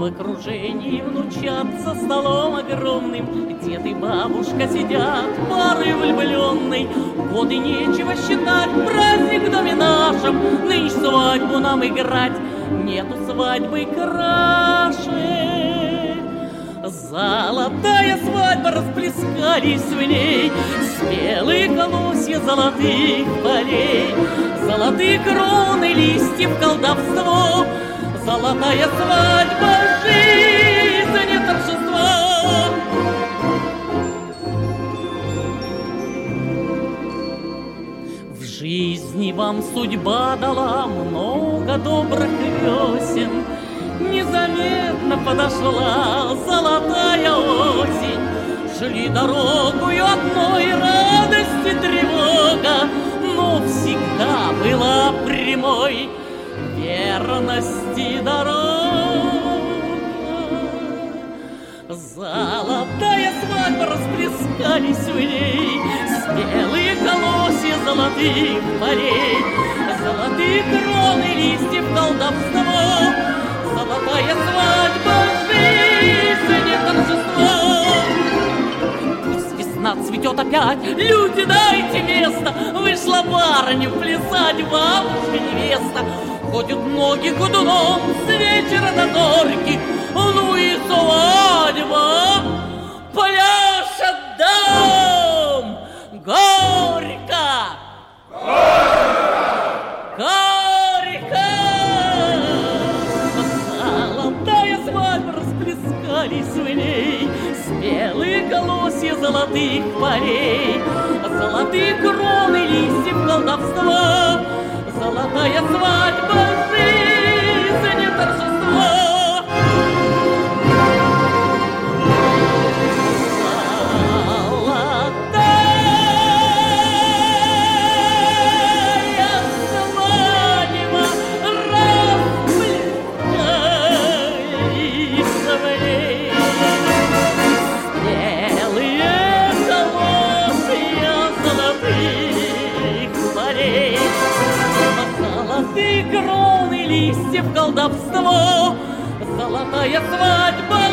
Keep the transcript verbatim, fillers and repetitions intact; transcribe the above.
окружении внучат за столом огромным дед и бабушка сидят, пары влюбленной. Годы нечего считать, праздник в доме нашем, нынче свадьбу нам играть, нету свадьбы краше. Золотая свадьба, расплескались в ней спелые колосья золотых полей, золотые кроны листьев колдовство. Золотая свадьба, жизнь торжества. В жизни вам судьба дала много добрых весен, незаметно подошла золотая осень. Шли дорогою одной радости тревога, но всегда была прямой верности дорога. Золотая свадьба, расплескались в ней спелые колосья золотых полей, золотые кроны листьев колдовство. Золотая свадьба, жизнь торжество. Пусть весна цветет опять, люди, дайте место. Вышла барыня плясать, бабушка невеста. Ходят ноги ходуном с вечера до зорьки, ну и свадьба пляшет дом. Горько! Горько! Золотая свадьба, расплескались в ней спелые колосья золотых полей, золотые кроны листьев колдовства. Золотая свадьба, жизнь торжества. Кроны листьев колдовство. Золотая свадьба,